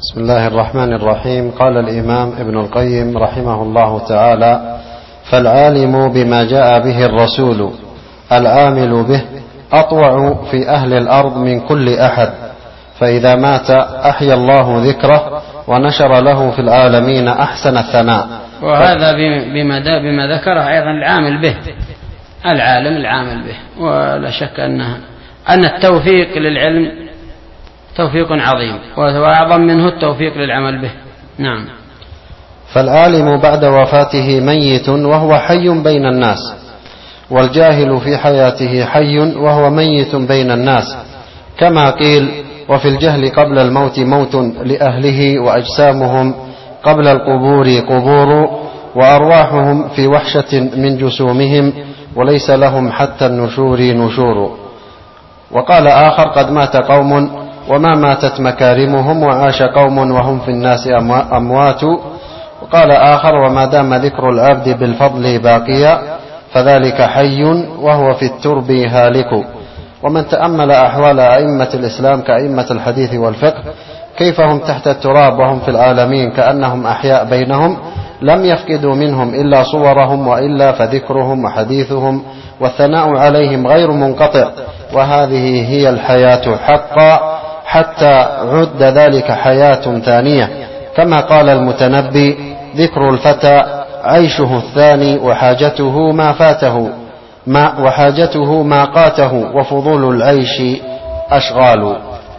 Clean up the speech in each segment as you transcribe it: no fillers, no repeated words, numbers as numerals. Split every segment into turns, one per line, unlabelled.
بسم الله الرحمن الرحيم. قال الإمام ابن القيم رحمه الله تعالى: فالعالم بما جاء به الرسول العامل به أطوع في أهل الأرض من كل أحد، فإذا مات أحيا الله ذكره ونشر له في العالمين أحسن الثناء.
وهذا بما ذكره أيضا العامل به، العالم العامل به، ولا شك أن التوفيق للعلم توفيق عظيم، وأعظم منه التوفيق للعمل به. نعم.
فالعالم بعد وفاته ميت وهو حي بين الناس، والجاهل في حياته حي وهو ميت بين الناس، كما قيل: وفي الجهل قبل الموت موت لأهله، وأجسامهم قبل القبور قبور، وأرواحهم في وحشة من جسومهم، وليس لهم حتى النشور نشور. وقال آخر: قد مات قوم وما ماتت مكارمهم، وعاش قوم وهم في الناس أموات. وقال آخر: وما دام ذكر العبد بالفضل باقيا، فذلك حي وهو في الترب هالك. ومن تأمل أحوال أئمة الإسلام كأئمة الحديث والفقه كيف هم تحت التراب وهم في العالمين كأنهم أحياء بينهم، لم يفقدوا منهم إلا صورهم، وإلا فذكرهم وحديثهم والثناء عليهم غير منقطع، وهذه هي الحياة حقا، حتى عد ذلك حياة ثانية، كما قال المتنبي: ذكر الفتى عيشه الثاني، وحاجته ما فاته وحاجته ما قاته، وفضول العيش أشغال.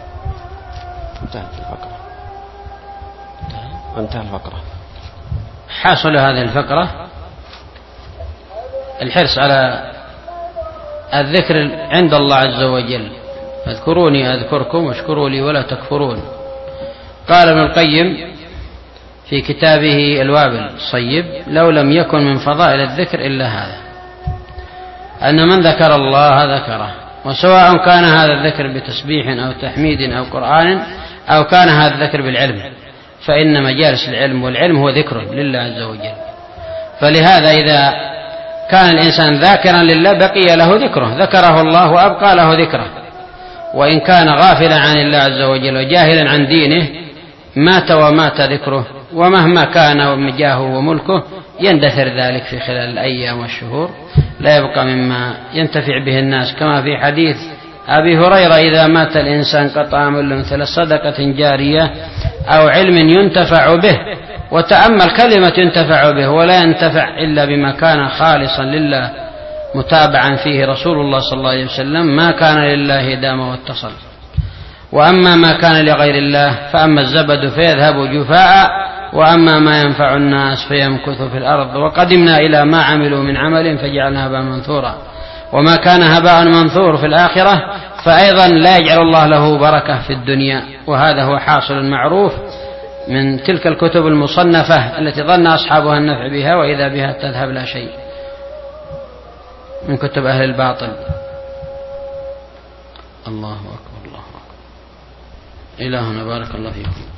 انتهى الفقرة.
حاصل هذه الفقرة الحرص على الذكر عند الله عز وجل: اذكروني أذكركم واشكروا لي ولا تكفرون. قال ابن القيم في كتابه الوابل الصيب: لو لم يكن من فضائل الذكر إلا هذا، أن من ذكر الله ذكره، وسواء كان هذا الذكر بتسبيح أو تحميد أو قرآن، أو كان هذا الذكر بالعلم، فإن مجالس العلم والعلم هو ذكر لله عز وجل. فلهذا إذا كان الإنسان ذاكرا لله بقي له ذكره، ذكره الله وأبقى له ذكره. وإن كان غافلا عن الله عز وجل وجاهلا عن دينه مات ومات ذكره، ومهما كان جاهه وملكه يندثر ذلك في خلال الأيام والشهور، لا يبقى مما ينتفع به الناس، كما في حديث أبي هريرة: إذا مات الإنسان قطع عمله مثل صدقة جارية أو علم ينتفع به. وتأمل كلمة ينتفع به، ولا ينتفع إلا بما كان خالصا لله متابعا فيه رسول الله صلى الله عليه وسلم. ما كان لله دام واتصل. وأما ما كان لغير الله فأما الزبد فيذهب جفاء، وأما ما ينفع الناس فيمكث في الأرض. وقدمنا إلى ما عملوا من عمل فجعلنا هباء منثورا. وما كان هباء منثور في الآخرة فأيضا لا يجعل الله له بركة في الدنيا. وهذا هو حاصل معروف من تلك الكتب المصنفة التي ظن أصحابها النفع بها، وإذا بها تذهب لا شيء، من كتب أهل الباطل. الله أكبر الله أكبر. إلهنا بارك الله فيكم.